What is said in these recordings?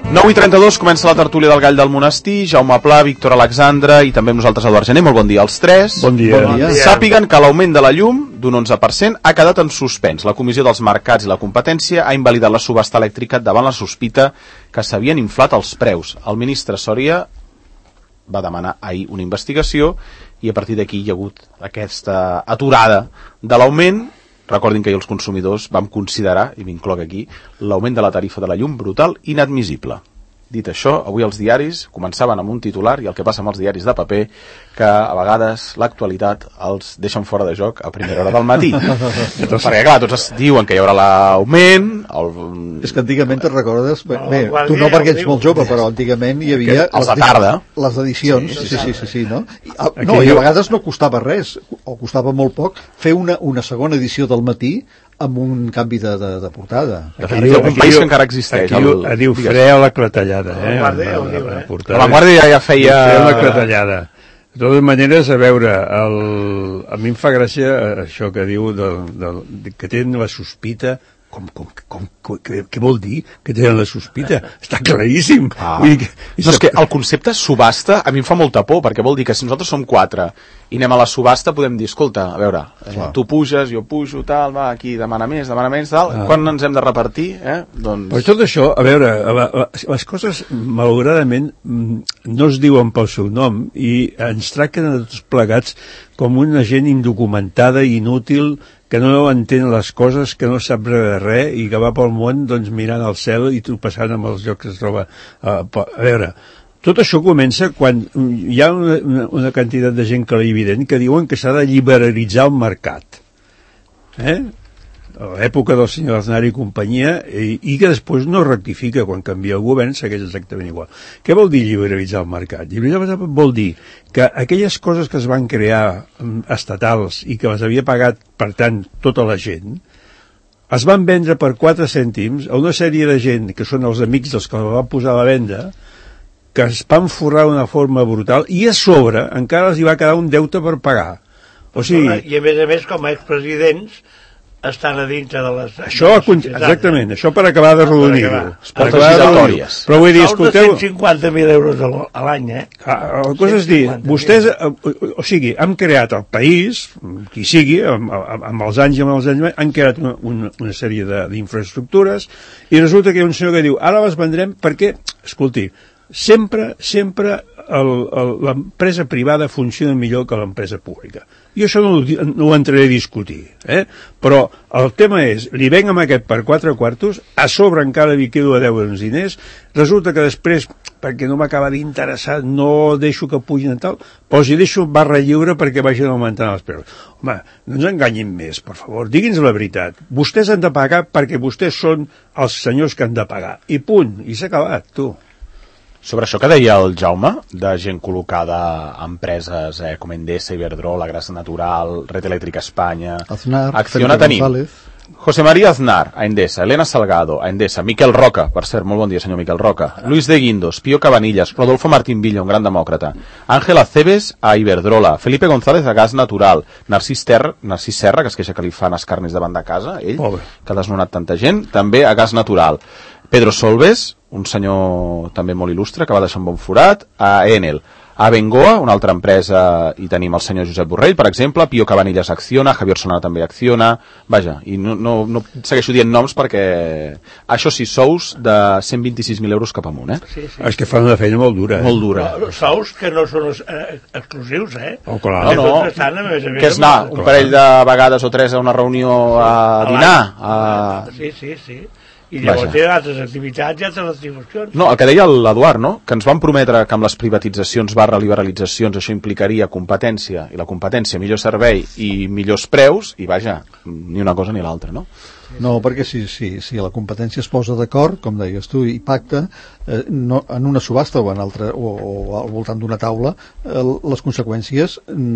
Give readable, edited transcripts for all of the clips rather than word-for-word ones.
9:32 comença la tertúlia del Gall del Monestir. Jaume Pla, Víctor Alexandre i també amb nosaltres Eduard Gené. Molt bon dia als tres. Bon dia. Sàpiguen que l'augment de la llum d'un 11% ha quedat en suspens. La Comissió dels Mercats i la Competència ha invalidat la subhasta elèctrica davant la sospita que s'havien inflat els preus. El ministre Soria va demanar ahir una investigació i a partir d'aquí hi ha hagut aquesta aturada de l'augment. Recordin que ahir els consumidors vam considerar, i m'incloc aquí, l'augment de la tarifa de la llum brutal i inadmissible. Dit això, avui els diaris començaven amb un titular i el que passa amb els diaris de paper, que a vegades l'actualitat els deixen fora de joc a primera hora del matí. Perquè clar, tots diuen que hi haurà l'augment... És que antigament te'n recordes... Bé, tu no perquè ets molt jove, però antigament hi havia... Els de tarda. Les edicions, sí, no? No, i a vegades no costava res, o costava molt poc, fer una segona edició del matí amb un canvi de portada. De fet, hi ha un país que encara existeix. Aquí diu frea la clatellada, La Vanguardia ja feia... Frea la clatellada. De totes maneres, a veure, a mi em fa gràcia això que diu que tenen la sospita. Què vol dir que tenen la sospita? Està claríssim. És que el concepte subhasta a mi em fa molta por, perquè vol dir que si nosaltres som 4 i anem a la subhasta podem dir, escolta, a veure, tu puges, jo pujo, tal, va, aquí demana més, tal, quan ens hem de repartir? Doncs... Però tot això, a veure, les coses malauradament no es diuen pel seu nom i ens tracten a tots plegats com una gent indocumentada, inútil, que no entén les coses, que no sap res i que va pel món doncs, mirant al cel i tropeçant amb els llocs que es troba. A veure, tot això comença quan hi ha una quantitat de gent clarivident que diuen que s'ha de liberalitzar el mercat. A l'època del senyor Aznar i companyia, i que després no rectifica quan canvia el govern, segueix exactament igual. Què vol dir liberalitzar el mercat? Liberalitzar el mercat vol dir que aquelles coses que es van crear estatals i que les havia pagat, per tant, tota la gent, es van vendre per 4 cèntims a una sèrie de gent que són els amics dels que la van posar a la venda, que es van forrar d'una forma brutal i a sobre encara els hi va quedar un deute per pagar. O sigui... I a més com a expresidents estan a dintre de les... Això, exactament, això per acabar de rodonir-ho. Però vull dir, escolteu... Sous de 150.000 euros a l'any, La cosa és dir, vostès, o sigui, han creat el país, qui sigui, amb els anys, han creat una sèrie d'infraestructures, i resulta que hi ha un senyor que diu, ara les vendrem perquè, escolti, sempre l'empresa privada funciona millor que l'empresa pública. Jo això no ho entraré a discutir, però el tema és, li venc amb aquest per 4 quartos, a sobre encara li quedo a 10 diners, resulta que després, perquè no m'acaba d'interessar, no deixo que pugin tal, però si deixo barra lliure perquè vagin augmentant els preus. Home, no ens enganyin més, per favor, digui'ns la veritat. Vostès han de pagar perquè vostès són els senyors que han de pagar. I punt, i s'ha acabat, tu. Sobre això que deia el Jaume, de gent col·locada a empreses com Endesa, Iberdrola, Gas Natural, Red Eléctrica Espanya, Aznar, Acciona tenim José María Aznar, a Endesa, Elena Salgado, a Endesa, Miquel Roca, per cert, molt bon dia senyor Miquel Roca, Luis de Guindos, Pío Cabanillas, Rodolfo Martín Villa, un gran demòcrata, Ángel Aceves a Iberdrola, Felipe González a Gas Natural, Narcís Serra, que es queixa que li fan escarnis davant de casa, ell, que ha desnonat tanta gent, també a Gas Natural, Pedro Solbes, un senyor també molt il·lustre, que va deixar un bon forat, a Enel, a Bengoa, una altra empresa, i tenim el senyor Josep Borrell, per exemple, Pío Cabanillas Acciona, Javier Solana també Acciona, vaja, i no segueixo dient noms perquè això sí, sous de 126.000 euros cap amunt, Sí. És que fan una feina molt dura, Molt dura. Sous que no són exclusius, Oh, clar. No, que és anar un parell de vegades o 3 a una reunió a dinar. Sí. I llavors hi ha altres activitats i altres retribucions. No, el que deia l'Eduard, no? Que ens van prometre que amb les privatitzacions / liberalitzacions això implicaria competència, i la competència millor servei i millors preus, i vaja, ni una cosa ni l'altra, no? No, perquè si la competència es posa d'acord, com deies tu, i pacta, en una subhasta o en altra, o al voltant d'una taula, les conseqüències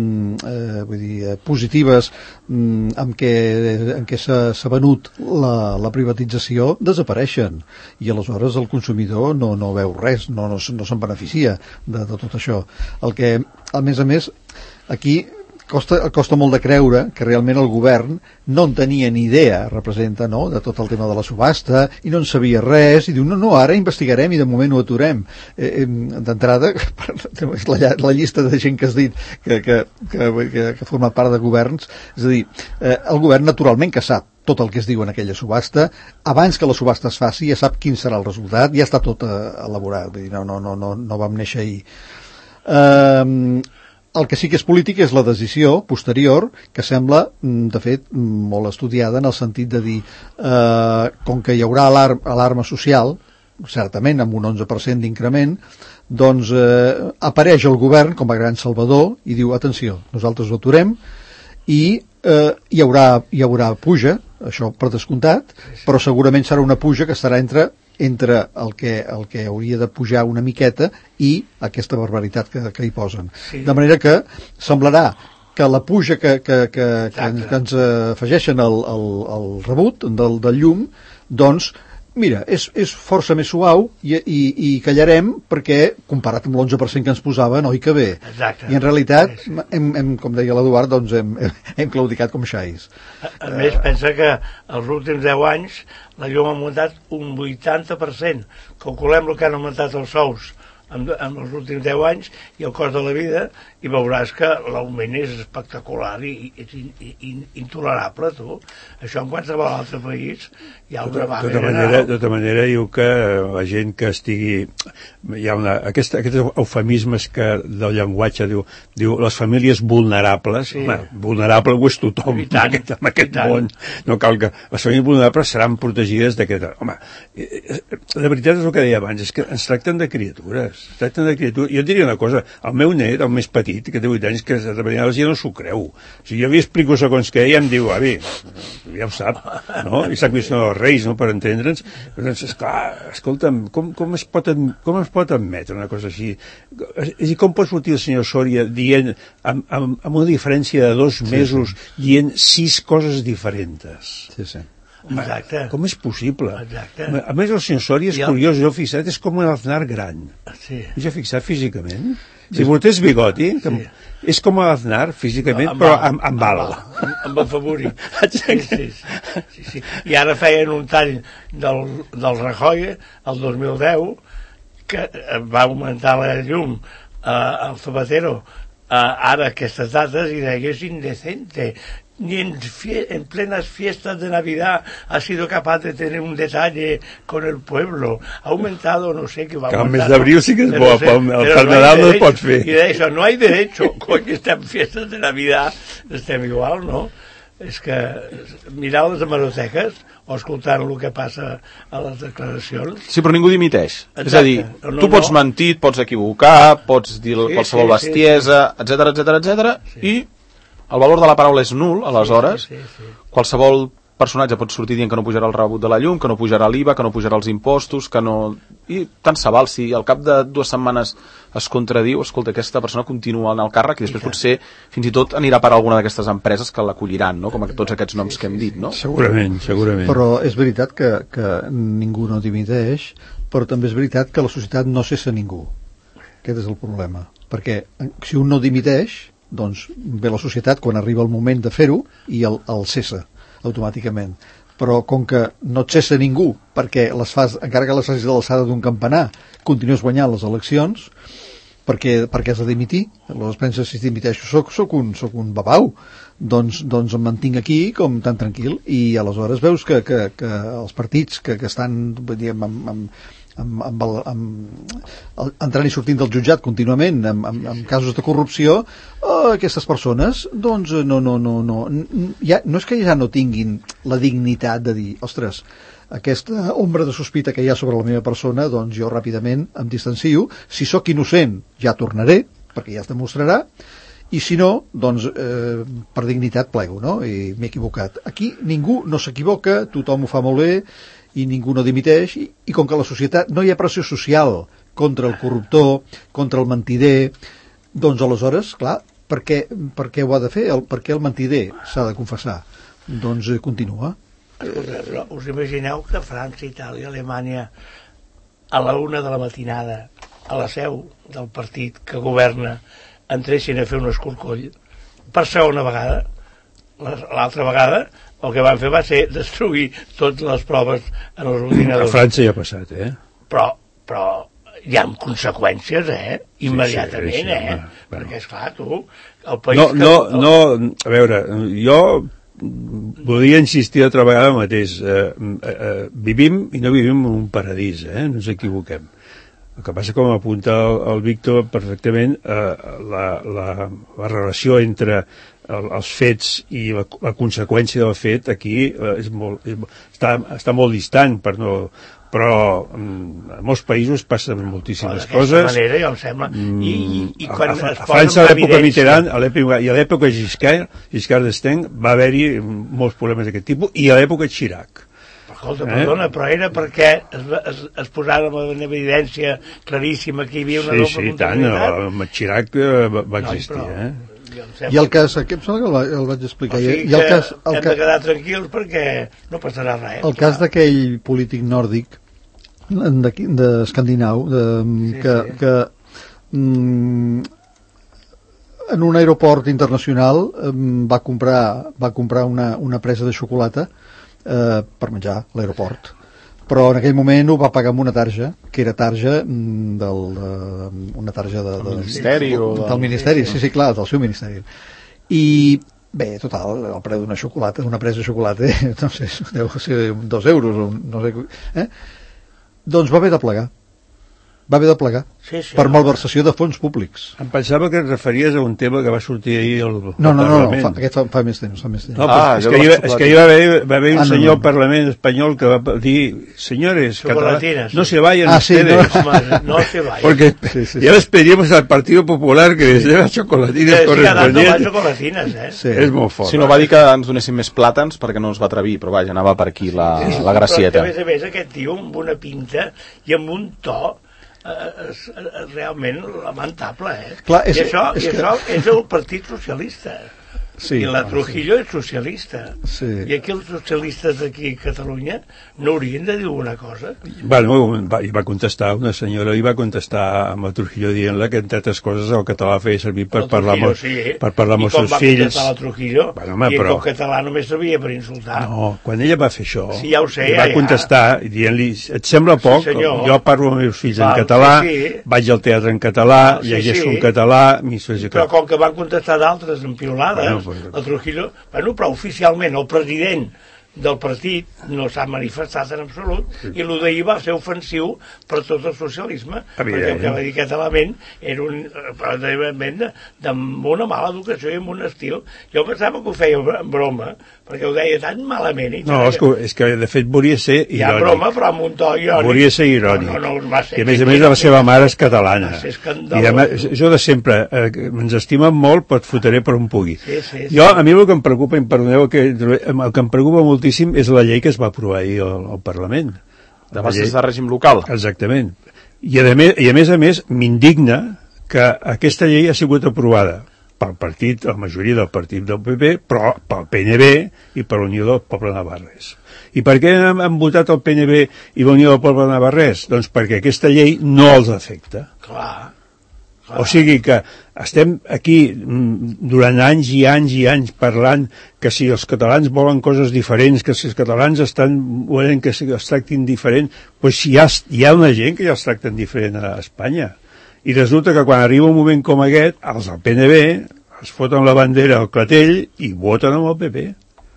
vull dir, positives en què s'ha venut la privatització desapareixen, i aleshores el consumidor no veu res, no se'n beneficia de tot això. El que, a més, aquí costa molt de creure que realment el govern no en tenia ni idea, representa, no?, de tot el tema de la subhasta, i no en sabia res, i diu, no, ara investigarem i de moment ho aturem. D'entrada, la llista de gent que has dit que ha format part de governs, és a dir, el govern naturalment que sap tot el que es diu en aquella subhasta, abans que la subhasta es faci ja sap quin serà el resultat, ja està tot elaborat, vull dir, no vam néixer ahir. El que sí que és polític és la decisió posterior, que sembla, de fet, molt estudiada en el sentit de dir, com que hi haurà alarma social, certament amb un 11% d'increment, doncs apareix el govern com a gran salvador i diu, atenció, nosaltres ho aturem, i hi haurà puja, això per descomptat, però segurament serà una puja que estarà entre el que hauria de pujar una miqueta i aquesta barbaritat que hi posen. Sí. De manera que semblarà que la puja que ens afegeixen al rebut del llum, doncs, mira, és força més suau i callarem perquè, comparat amb l'11% que ens posaven, oi que bé. Exacte. I en realitat, com deia l'Eduard, doncs hem claudicat com xais. A més, pensa que els últims 10 anys la llum ha augmentat un 80%. Calculem el que han augmentat els sous en els últims 10 anys i el cost de la vida, i veuràs que l'augment és espectacular i intolerable, tu. Això en qualsevol altre país hi ha una vaga. De tota manera, diu que la gent que estigui... Hi ha aquests eufemismes del llenguatge, diu les famílies vulnerables. Sí. Home, vulnerable ho és tothom en aquest món. No cal que... Les famílies vulnerables seran protegides d'aquest... Home, la veritat és el que deia abans, és que ens tracten de criatures. Jo et diria una cosa, el meu net, el més petit, que té 8 anys, que de vegades ja no s'ho creu. Si jo li explico segons què, ja em diu, avi, ja ho sap, no? I s'ha vist els Reis, no?, per entendre'ns. Doncs, esclar, escolta'm, com es pot admetre una cosa així? I com pot sortir el senyor Soria dient, amb una diferència de 2 mesos, dient 6 coses diferents? Sí. Exacte. Com és possible? Exacte. A més, el senyor Soria és curiós, jo he fixat, és com un Aznar gran. Sí. Jo he fixat físicament. Si portés bigoti, és com l'Aznar físicament, però amb bala. Amb el favori. Sí. I ara feien un tall del Rajoy el 2010 que va augmentar la llum al Zapatero ara aquestes dates i deia és indecente. Ni en plenas fiestas de Navidad ha sido capaz de tener un detalle con el pueblo. Ha aumentado, no sé qué va a aumentar. Que el mes d'abril sí que és bo, per Nadal no es pot fer. I d'això, no hay derecho, coño, estem en fiestas de Navidad, estem igual, no? És que mirar les hemeroteques o escoltar el que passa a les declaracions... Sí, però ningú dimiteix. Exacte. És a dir, tu pots mentir, pots equivocar, pots dir qualsevol bestiesa, etc. I el valor de la paraula és nul, aleshores. Sí. Qualsevol personatge pot sortir dient que no pujarà el rebut de la llum, que no pujarà l'IVA, que no pujarà els impostos, que no... I tant se val, si al cap de 2 setmanes es contradiu, escolta, aquesta persona continua en el càrrec i després potser fins i tot anirà per alguna d'aquestes empreses que l'acolliran, no?, com tots aquests noms que hem dit, no? Segurament. Però és veritat que ningú no dimiteix, però també és veritat que la societat no cessa ningú. Aquest és el problema. Perquè si un no dimiteix, doncs ve la societat quan arriba el moment de fer-ho i el cessa automàticament. Però com que no et cessa ningú perquè encara que les facis de l'alçada d'un campanar continues guanyant les eleccions perquè has de dimitir, aleshores penses, si dimiteixo soc un babau, doncs em mantinc aquí com tan tranquil, i aleshores veus que els partits que estan entrant i sortint del jutjat contínuament amb casos de corrupció, aquestes persones doncs no és que ja no tinguin la dignitat de dir, ostres, aquesta ombra de sospita que hi ha sobre la meva persona, doncs jo ràpidament em distancio, si sóc innocent ja tornaré, perquè ja es demostrarà, i si no, doncs per dignitat plego, no? I m'he equivocat. Aquí ningú no s'equivoca, tothom ho fa molt bé i ningú no dimiteix, i com que a la societat no hi ha pressió social contra el corruptor, contra el mentider, doncs aleshores, clar, per què ho ha de fer? Per què el mentider s'ha de confessar? Doncs continua. Escolta, però us imagineu que França, Itàlia, Alemanya a la 1 de la matinada a la seu del partit que governa entressin a fer un escorcoll per segona vegada. L'altra vegada el que van fer va ser destruir totes les proves en els ordinadors. A França ja ha passat, Però hi ha conseqüències, immediatament, sí, perquè, esclar, tu, el país... A veure, jo volia insistir altra vegada el mateix. Vivim i no vivim en un paradís, no ens equivoquem. El que passa, com apunta el Víctor perfectament, la relació entre els fets i la conseqüència del fet aquí està molt distant, però a molts païstos passen moltíssimes coses. D'aquesta manera, jo em sembla. I quan a França, a l'època Mitterrand, i a l'època Giscard d'Estaing, va haver-hi molts problemes d'aquest tipus, i a l'època Chirac. Escolta, perdona, però era perquè es posava en evidència claríssima que hi havia una doble comptabilitat. Sí, tant, el Chirac va existir, I el cas, em sembla que el vaig explicar. O sigui que hem de quedar tranquils perquè no passarà res. El cas d'aquell polític nòrdic, d'escandinau, que en un aeroport internacional va comprar una presa de xocolata per menjar a l'aeroport, però en aquell moment ho va pagar amb una tarja que era tarja una tarja del Ministeri del Ministeri, sí, clar, del seu Ministeri. I bé, total, el preu d'una xocolata, d'una presa de xocolata, no sé, deu ser 2 euros o no sé, doncs va haver de plegar. Per malversació de fons públics. Em pensava que et referies a un tema que va sortir ahir al No, Parlament. Aquest fa més temps. No, és que hi va haver un senyor al Parlament espanyol que va dir, señores, no se vayan ustedes. No se vayan. Porque ya les pedimos al Partido Popular que les dé las chocolatinas correspondientes. És molt fort. Si no, va dir que ens donessin més plàtans perquè no ens va atrevir, però vaja, anava per aquí la gracieta. Però a més aquest tio amb una pinta i amb un to realment lamentable, Clar, I això és el Partit Socialista. Sí, I la Trujillo és socialista. Sí. I aquí els socialistes d'aquí a Catalunya no haurien de dir alguna cosa. Bueno, i va contestar una senyora, i va contestar amb la Trujillo dient-la que, entre altres coses, el català feia servir per parlar amb els fills. I com va contestar la Trujillo? I que el català només servia per insultar. No, quan ella va fer això, sí, ja ho sé, va contestar dient-li, et sembla poc? Sí, jo parlo amb els meus fills en català, vaig al teatre en català, llegeixo en català... Però com que van contestar d'altres en piolades, la Trujillo, però oficialment el president del partit no s'ha manifestat en absolut i el d'ahir va ser ofensiu per tot el socialisme, perquè el que va dir aquest element era un element amb una mala educació i amb un estil. Jo pensava que ho feia en broma, perquè ho deia tan malament. No, és que de fet volia ser irònic. Hi ha broma, però amb un to irònic. Volia ser irònic. I a més la seva mare és catalana. I a més, jo de sempre, ens estimen molt, però et fotré per on pugui. Jo, a mi el que em preocupa, i perdoneu, el que em preocupa molt és la llei que es va aprovar ahir al Parlament. De bases de règim local. Exactament. I a més, m'indigna que aquesta llei ha sigut aprovada pel partit, la majoria del partit del PP, però pel PNB i per la Unió del Poble Navarrès. I per què han votat el PNB i la Unió del Poble Navarrès? Doncs perquè aquesta llei no els afecta. Clar. O sigui que estem aquí durant anys i anys i anys parlant que si els catalans volen coses diferents, que si els catalans volen que es tractin diferent, doncs hi ha una gent que ja els tracten diferent a Espanya. I resulta que quan arriba un moment com aquest, els del PNB es foten la bandera al clatell i voten amb el PP.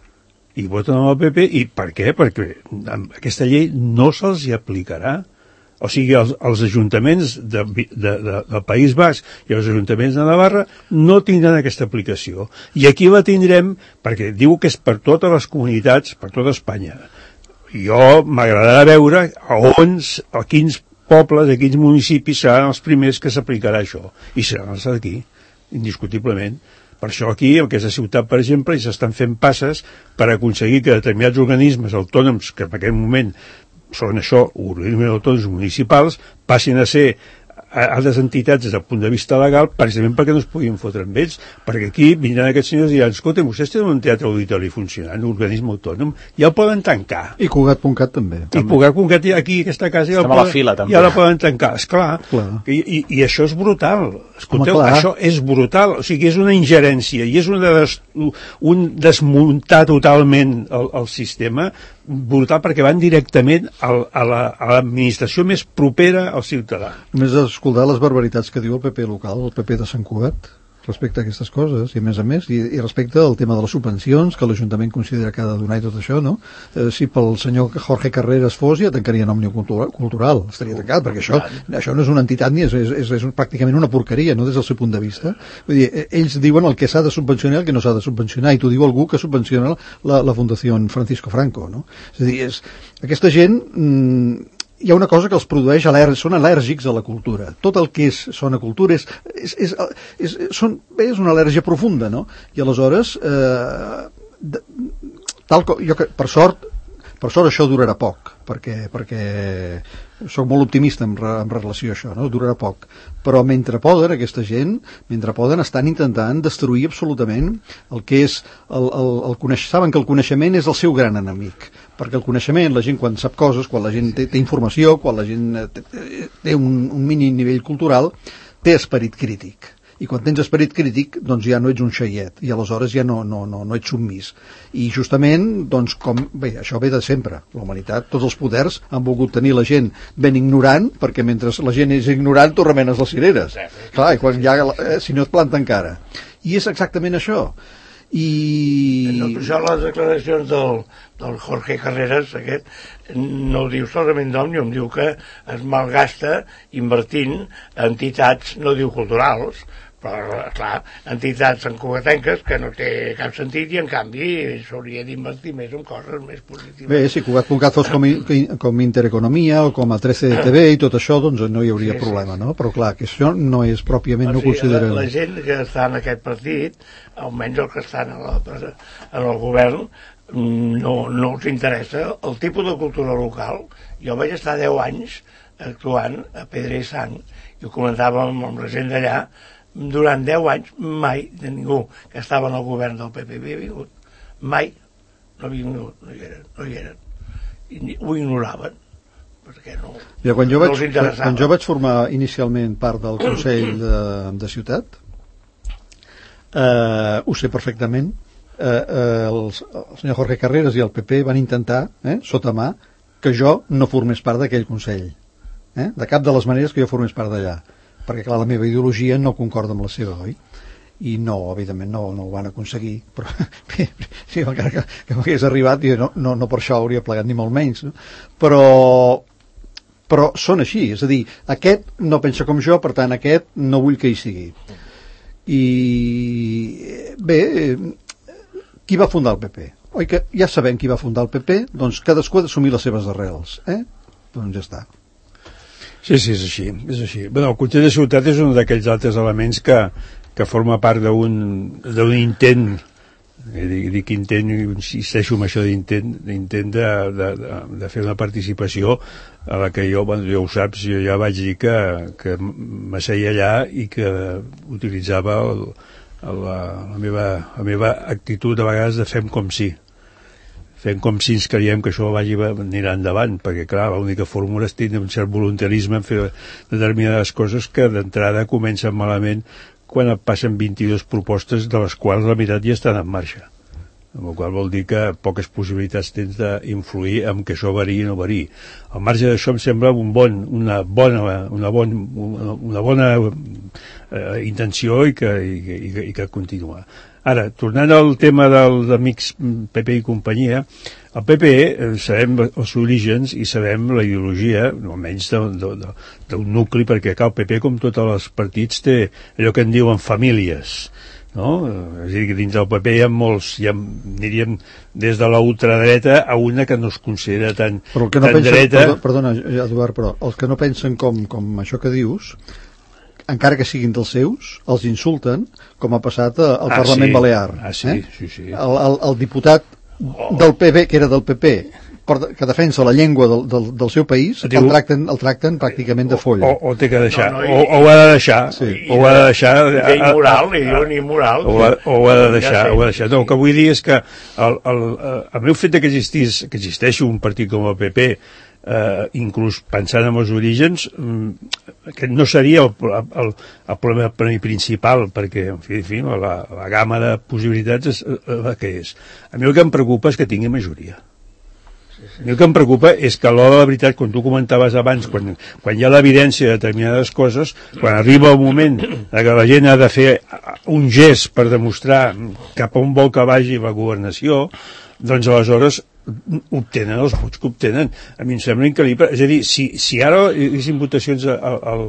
I per què? Perquè aquesta llei no se'ls hi aplicarà. O sigui, els ajuntaments del País Basc i els ajuntaments de Navarra no tindran aquesta aplicació. I aquí la tindrem perquè diu que és per totes les comunitats, per tota Espanya. Jo m'agradarà veure a quins pobles, a quins municipis seran els primers que s'aplicarà això. I seran els d'aquí, indiscutiblement. Per això aquí, el que és a Ciutat, per exemple, i s'estan fent passes per aconseguir que determinats organismes autònoms, que en aquest moment són això, organismes autònoms municipals, passin a ser altres entitats des del punt de vista legal, precisament perquè no es puguin fotre amb ells, perquè aquí vindran aquests senyors i diran, escolta, vostès tenen un teatre auditori funcionant, un organisme autònom, ja el poden tancar. I Cugat.cat també. I Cugat.cat aquí, aquesta casa, ja la poden tancar. Esclar, i això és brutal. Escolteu, això és brutal. O sigui, és una ingerència i és un desmuntar totalment el sistema brutal, perquè van directament a l'administració més propera al ciutadà. Només escoltar les barbaritats que diu el PP local, el PP de Sant Cugat, respecte a aquestes coses, i a més, i respecte al tema de les subvencions, que l'Ajuntament considera que ha de donar i tot això, no? Si pel senyor Jorge Carreras fos, ja tancarien Òmnium Cultural, estaria tancat, perquè això no és una entitat ni és pràcticament una porqueria, no des del seu punt de vista. Vull dir, ells diuen el que s'ha de subvencionar i el que no s'ha de subvencionar, i t'ho diu algú que subvenciona la Fundació Francisco Franco, no? És a dir, aquesta gent... hi ha una cosa que els produeix, són al·lèrgics a la cultura. Tot el que sona cultura és una al·lèrgia profunda, no? I aleshores, per sort això durarà poc, perquè soc molt optimista en relació a això, no? Durarà poc. Però mentre poden, aquesta gent, estan intentant destruir absolutament el que és el coneixement. Saben que el coneixement és el seu gran enemic, perquè el coneixement, la gent quan sap coses, quan la gent té informació, quan la gent té un mínim nivell cultural, té esperit crític. I quan tens esperit crític, doncs ja no ets un xaiet, i aleshores ja no ets submís. I justament, doncs, això ve de sempre. La humanitat, tots els poders han volgut tenir la gent ben ignorant, perquè mentre la gent és ignorant, tu remenes les cireres. Clar, i quan si no et planten cara. I és exactament això. No, per això les declaracions del Jorge Carreras aquest no ho diu solament d'Òmnium, diu que es malgasta invertint entitats, no diu culturals, però clar, entitats encugatenques que no té cap sentit, i en canvi s'hauria d'invertir més en coses més positives. Bé, si Cugat.cat fos com Intereconomia o com a 13TV i tot això, doncs no hi hauria problema, no? Però clar, que això no és pròpiament, no considera... La gent que està en aquest partit, almenys els que estan en el govern, no els interessa el tipus de cultura local. Jo vaig estar 10 anys actuant a Pedra i Sang, i ho comentàvem amb la gent d'allà. Durant 10 anys mai de ningú que estava en el govern del PP havia vingut, mai no havia vingut, no hi eren, i ho ignoraven perquè no els interessava. Quan jo vaig formar inicialment part del Consell de Ciutat, ho sé perfectament, el senyor Jorge Carreras i el PP van intentar, sota mà, que jo no formés part d'aquell Consell, de cap de les maneres que jo formés part d'allà, perquè clar, la meva ideologia no concorda amb la seva, oi? I no, evidentment no ho van aconseguir, però sí, encara que m'hagués arribat, no per això hauria plegat ni molt menys, no? Però són així, és a dir, aquest no pensa com jo, per tant aquest no vull que hi sigui. I bé, qui va fundar el PP? Oi que ja sabem qui va fundar el PP? Doncs cadascú ha d'assumir les seves arrels, doncs ja està. Sí, és així. Bueno, el Consell de Ciutat és un d'aquells altres elements que forma part d'un intent, dic intent, i insisteixo en això d'intent de fer una participació a la que jo, ja ho saps, jo ja vaig dir que m'asseia allà i que utilitzava la meva actitud a vegades de fem com si ens creiem que això anirà endavant, perquè clar, l'única fórmula és tenir un cert voluntarisme en fer determinades coses que d'entrada comencen malament quan et passen 22 propostes de les quals la meitat ja estan en marxa, amb la qual vol dir que poques possibilitats tens d'influir en que això variï o no variï. Al marge d'això em sembla una bona intenció i que continua. Ara, tornant al tema dels amics PP i companyia, el PP sabem els orígens i sabem la ideologia, almenys d'un nucli, perquè el PP, com tots els partits, té allò que en diuen famílies, no? És a dir, que dins del PP hi ha molts, aniríem des de la ultradreta a una que no es considera tan dreta. Perdona, Eduard, però els que no pensen com això que dius, encara que siguin dels seus, els insulten, com ha passat al Parlament Balear. Sí. El diputat del PP, que era del PP, que defensa la llengua del seu país, el tracten pràcticament de foll. O té que deixar, o ho ha de deixar, o ho ha de deixar... Immoral, li diuen immoral. O ho ha de deixar. No, el que vull dir és que el meu fet que existeixi un partit com el PP, inclús pensant en els orígens, que no seria el problema principal, perquè, en fi, la gamma de possibilitats és la que és. A mi el que em preocupa és que tingui majoria. A mi el que em preocupa és que a l'hora de la veritat, quan tu comentaves abans, quan hi ha l'evidència de determinades coses, quan arriba el moment que la gent ha de fer un gest per demostrar cap a on vol que vagi la governació, doncs aleshores obtenen els vots que obtenen. A mi em sembla increïble. És a dir, si ara hi haguessin votacions a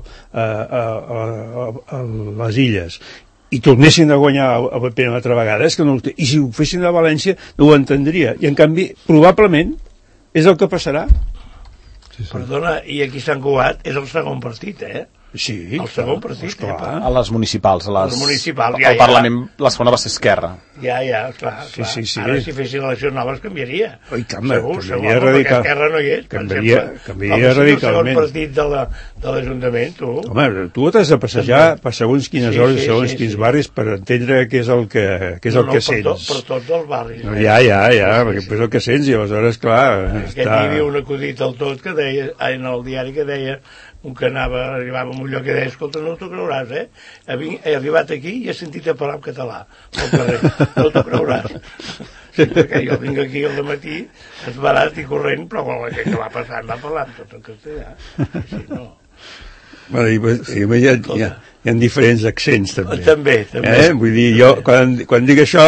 les Illes i tornessin a guanyar el PP una altra vegada, és que no, i si ho fessin a València no ho entendria. I en canvi, probablement, és el que passarà. Sí. Perdona, i aquí Sant Cugat és el segon partit, Sí, el segon partit, clar. A les municipals, Les municipals, al Parlament, la segona va ser Esquerra. Ja, clar. Sí. Ara, si fessin eleccions noves, canviaria. Oi, segur, canviaria perquè Esquerra no hi és. Canviaria radicalment. El segon partit de l'Ajuntament, tu. Home, tu t'has de passejar per segons quines hores, segons quins barris, per entendre què és el que sents. Per tots els barris. Ja, perquè és el que sents, i aleshores, clar... Aquest dia hi havia un acudit al tot que deia, en el diari que deia, un que arribava a un lloc que deia, escolta, no t'ho creuràs, he arribat aquí i he sentit a parlar en català al carrer, no t'ho creuràs. Sí, perquè jo vinc aquí al matí esbarat i corrent, però la gent que va passant va parlar tot en castellà. Sí, no. Bueno, hi ha diferents accents també. També. Vull dir, jo quan dic això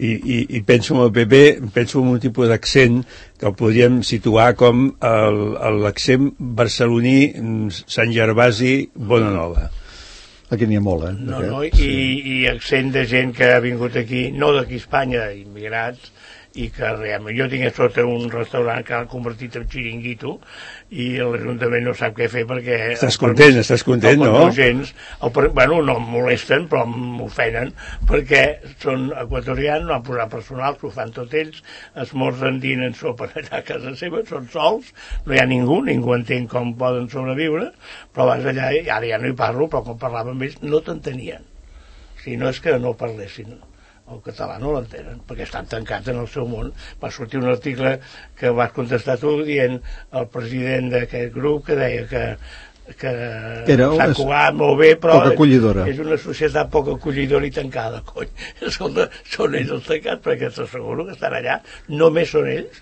i penso en el PP, penso en un tipus d'accent que el podríem situar com l'accent barceloní Sant Gervasi Bonanova. Aquí n'hi ha molt, No, i accent de gent que ha vingut aquí, no d'aquí a Espanya, immigrats, i que realment jo tinc a sota un restaurant que l'han convertit en xiringuito i l'Ajuntament no sap què fer perquè... Estàs content, no? No gens, no em molesten però m'ofenen perquè són equatorians, no han posat personal, s'ho fan tot ells, esmorzen, dinen, sopen allà a casa seva, són sols, no hi ha ningú entén com poden sobreviure, però abans allà, ara ja no hi parlo, però quan parlava amb ells no t'entenien. Si no és que no parlessin. El català no l'entenen, perquè estan tancats en el seu món. Va sortir un article que vas contestar tu dient el president d'aquest grup que deia que Sant Cugat molt bé, però és una societat poc acollidora i tancada, cony. Escolta, són ells els tancats, perquè t'asseguro que estan allà, només són ells.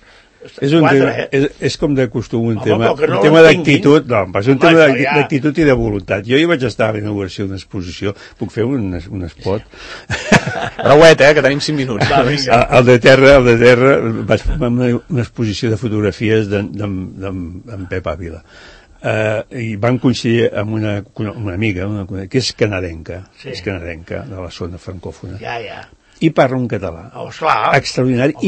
És com de costum un tema d'actitud, és un tema d'actitud i de voluntat. Jo hi vaig estar a la inauguració d'una exposició, puc fer un spot? Brauet, que tenim 5 minuts. Al de terra vaig fer una exposició de fotografies d'en Pep Ávila. I van coincidir amb una amiga que és canadenca, és canadenca de la zona francòfona, i parla un català extraordinari,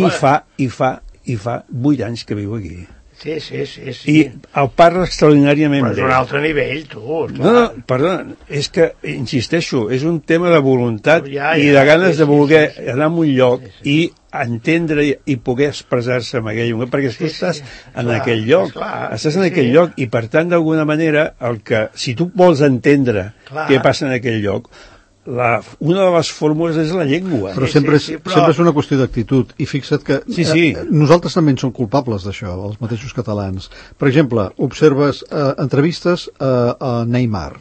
i fa 8 anys que viu aquí. Sí. I el parla extraordinàriament bé. Però és un altre nivell, tu. No, perdona, és que, insisteixo, és un tema de voluntat i de ganes de voler anar a un lloc i entendre i poder expressar-se en aquell lloc, perquè tu estàs en aquell lloc, i per tant, d'alguna manera, si tu vols entendre què passa en aquell lloc, una de les fórmules és la llengua. Però sempre és una qüestió d'actitud, i fixa't que nosaltres també en som culpables d'això, els mateixos catalans. Per exemple, observes entrevistes a Neymar,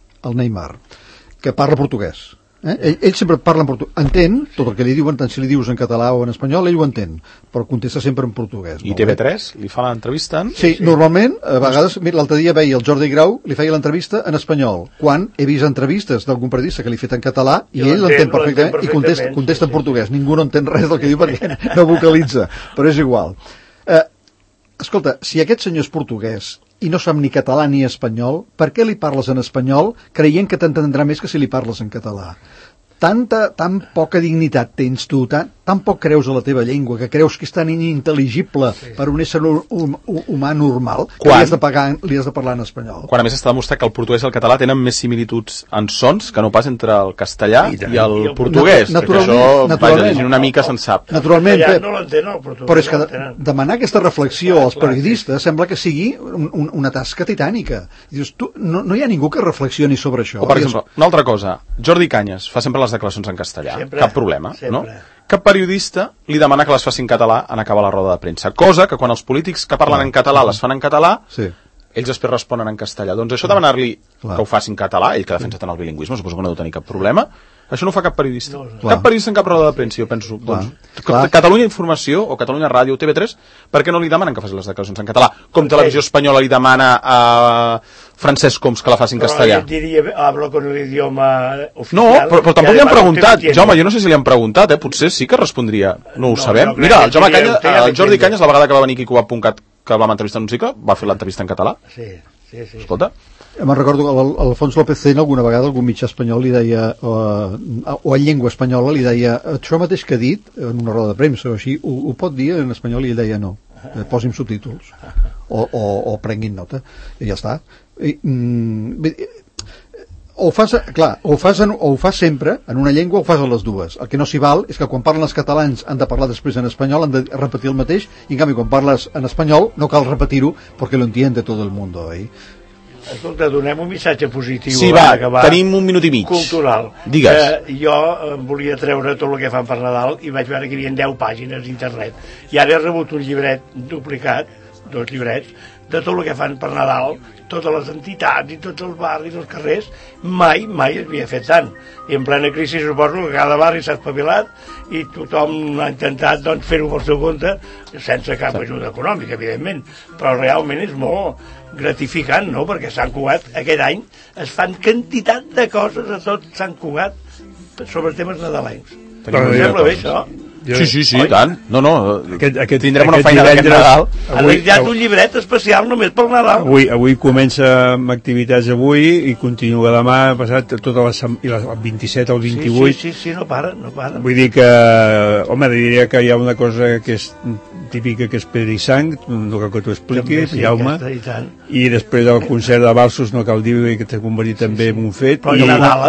que parla portuguès. Ell sempre parla en portuguès, entén tot el que li diuen, tant si li dius en català o en espanyol, ell ho entén, però contesta sempre en portuguès. I TV3 li fa l'entrevista? Sí, normalment, a vegades, l'altre dia veia el Jordi Grau, li feia l'entrevista en espanyol, quan he vist entrevistes d'algun periodista que li he fet en català, i ell l'entén perfectament i contesta en portuguès. Ningú no entén res del que diu perquè no vocalitza, però és igual. Escolta, si aquest senyor és portuguès i no sap ni català ni espanyol, per què li parles en espanyol creient que t'entendrà més que si li parles en català? tan poca dignitat tens tu, tan poc creus a la teva llengua, que creus que és tan inintel·ligible per un ésser humà normal, que li has de parlar en espanyol. Quan a més està demostrat que el portuguès i el català tenen més similituds en sons que no pas entre el castellà i el portuguès, perquè això, llegint una mica se'n sap. Naturalment, no l'entén el portuguès. però és que demanar aquesta reflexió als periodistes sembla que sigui una tasca titànica. Dius, no hi ha ningú que reflexioni sobre això. O, per exemple, una altra cosa, Jordi Cañas fa sempre les declaracions en castellà, cap problema, no? Cap periodista li demana que les faci en català en acabar la roda de premsa, cosa que quan els polítics que parlen en català les fan en català, ells després responen en castellà. Doncs això demanar-li que ho faci en català, ell que defensa tant el bilingüisme, suposo que no deu tenir cap problema, això no ho fa cap periodista. Cap periodista en cap roda de premsa, jo penso. Catalunya Informació o Catalunya Ràdio o TV3, per què no li demanen que faci les declaracions en català? Com Televisió Espanyola li demana a Francesc Coms que la faci en castellà. Però diria, hablo con el idioma oficial. No, però tampoc li han preguntat. Jaume, jo no sé si li han preguntat, potser sí que respondria. No ho sabem. Mira, el Jordi Cañas, la vegada que va venir aquí que vam entrevistar en un cicle, va fer l'entrevista en català. Sí. Escolta. Me'n recordo que l'Alfons López Cena alguna vegada algun mitjà espanyol li deia, o en llengua espanyola li deia, això mateix que ha dit en una roda de premsa o així, ho pot dir en espanyol, i ell deia no, posi'm subtítols o prenguin nota, i ja està. O ho fas sempre en una llengua o ho fas a les dues. El que no s'hi val és que quan parlen els catalans han de parlar després en espanyol, han de repetir el mateix, i en canvi quan parles en espanyol no cal repetir-ho perquè lo entiende todo el mundo, Escolta, donem un missatge positiu. Sí, va, tenim un minut i mig. Cultural. Digues. Jo volia treure tot el que fan per Nadal i vaig veure que hi havia 10 pàgines d'internet. I ara he rebut un llibret duplicat, 2 llibrets, de tot el que fan per Nadal, totes les entitats i tots els barris, els carrers, mai havia fet tant. I en plena crisi suposo que cada barri s'ha espavilat i tothom ha intentat fer-ho pel seu compte, sense cap ajuda econòmica, evidentment, però realment és molt gratificant, no?, perquè Sant Cugat aquest any es fan quantitat de coses a tot Sant Cugat sobre temes nadalencs. Sembla bé això? Sí, tant. No, tindrem una feina d'aquest Nadal. Han editat un llibret especial només pel Nadal. Avui comença amb activitats i continua demà, passat tota el 27 al 28. Sí, no para. Vull dir que, home, diria que hi ha una cosa que és típica, que és pedra i sang, el que t'ho expliquis, Jaume, i després el concert de Balsos, no cal dir que t'ha convertit també en un fet, i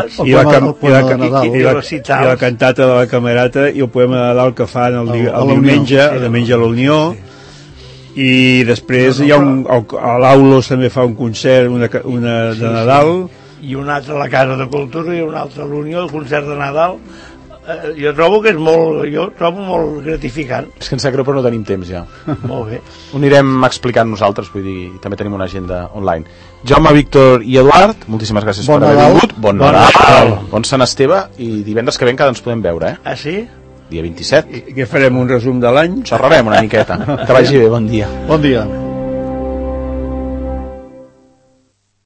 la cantata de la Camerata i el poema de Nadal que fan el diumenge a la Unió, i després hi ha a l'Aulos també fa un concert, una de Nadal, i un altre a la Casa de Cultura i un altre a l'Unió, el concert de Nadal. Jo trobo que és molt gratificant. És que ens sap greu, però no tenim temps ja. Molt bé. Ho anirem explicant nosaltres, vull dir, també tenim una agenda online. Jaume, Víctor i Eduard, moltíssimes gràcies per haver vingut. Bon Nadal. Bon Sant Esteve, i divendres que ve encara ens podem veure, Ah, sí? Dia 27. I què farem, un resum de l'any? Xerrarem una miqueta. Que vagi bé, bon dia. Bon dia.